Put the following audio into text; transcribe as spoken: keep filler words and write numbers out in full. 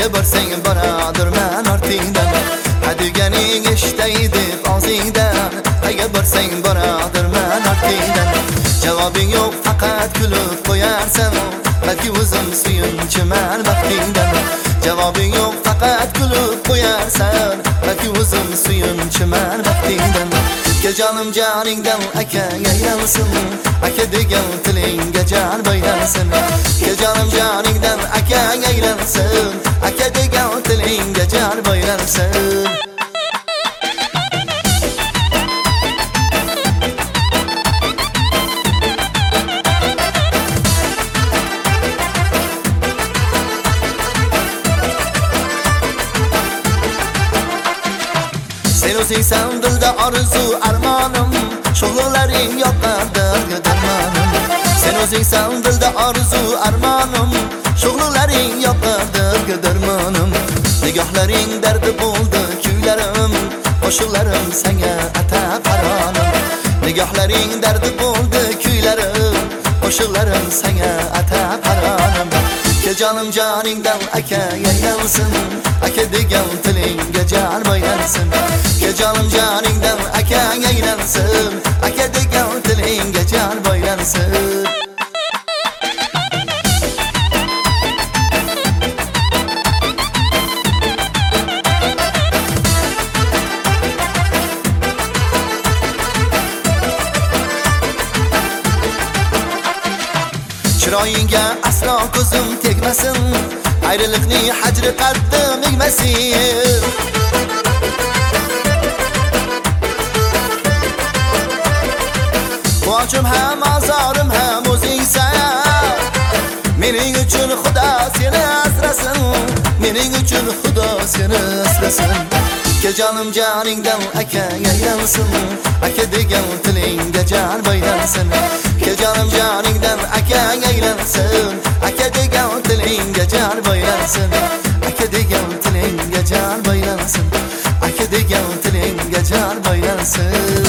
Aka borsang boradirman ortingdan, hadiganing eshitaydi og'zingdan. Aka borsang boradirman ortingdan, javobing yo'q faqat kulib qo'yarsan. Balki o'zim suyunchiman baxtingdan, javobing yo'q faqat kulib qo'yarsan. Balki o'zim suyunchiman baxtingdan. Kel jonim joningdan aka aylansin, aka degan tilingga jon baylansin. Kel jonim joningdan aka aylansin, aka degan tilingga jon baylansin. Sen o'zingsan dilda orzu armonim, shug'ullaring yoqadir darmonim. Sen o'zingsan dilda orzu armonim, shug'ullaring yoqadir darmonim. Nigohlaring dardi bo'ldi kuylarim, qo'shiqlarim senga atab qaronim. Nigohlaring dardi bo'ldi kuylarim, qo'shiqlarim senga atab qaronim. Kel jonim joningdan aka aylansin, aka degan tilingga jon baylansin. Kel jonim joningdan aka aylansin, aka degan tilingga jon baylansin. Chiroyingga aslo ko'zim tegmasin, ayriliqning hajri qaddim egmasin. Quvonchim ham azorim ham o'zingsan. Mening uchun Xudo seni asrasin, mening uchun Xudo seni asrasin. Kel jonim joningdan aka aylansin, aka degan tilingga jon baylansin. Kel jonim joningdan aka aylansin, aka degan tilingga jon baylansin. Aka degan tilingga jon baylansin, aka degan tilingga jon baylansin.